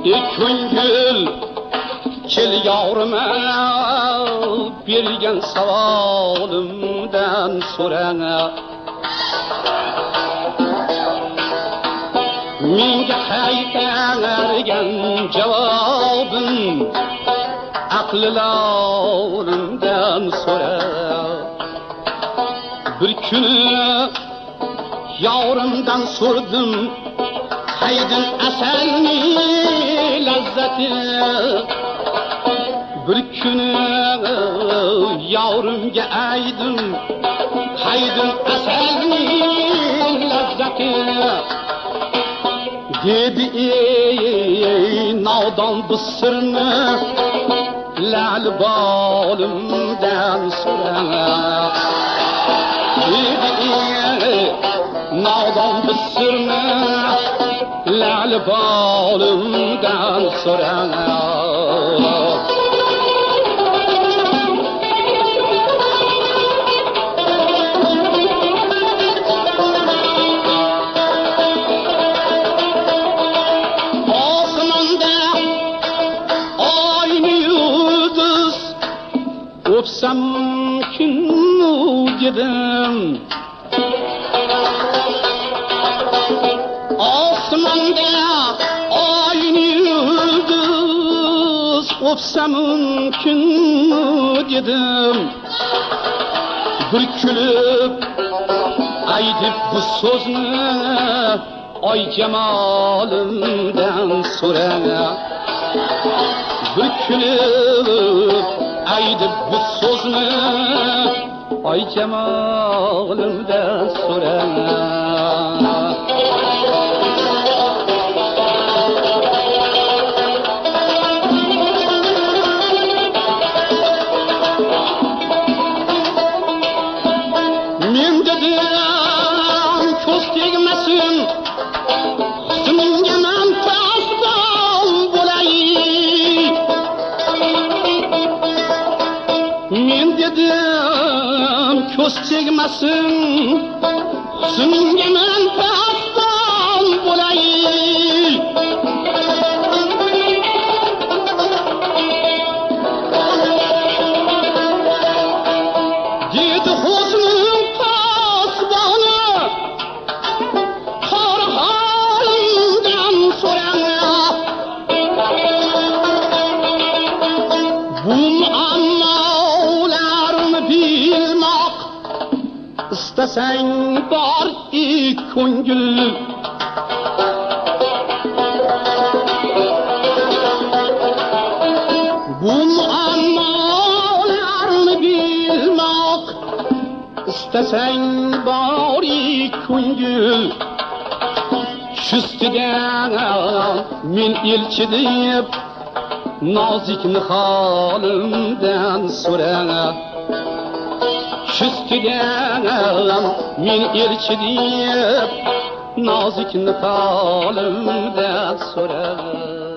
ko'ngil kel yo'rima bergan savolimdan so'rana menga qaytargan javobim aqlilarimdan so'ra bir kuni yo'rimdan so'rdim haydin asalni lazzati bir kuni yo'rimga aydim haydin asalni lazzati dedi nodon bu sirni lal bolimdan so'ra dedi nodon bu sirni lal bolimdan so'ra o'psam kim dedim osmonda oyni yulduz o'psam kim dedim bir kulib aytib bu so'zni oy jamolimdan so'ra bir kulib aytib bu so'zni oy jamolimdan so'ra men dedim ko'z tegmasin husningga man pasbon bo'lay men dedim ko'z tegmasin husningga man pasbon bo'lay dedi husning pasboni qora holimdan so'ra bu muammolarni bilmoq istasang bor ko'ngil bu muammolarni bilmoq istasang bor ko'ngil ustidan men elchi deb nozikni holimdan so'ra ustidan men elchi deb nozikni holimdan so'ra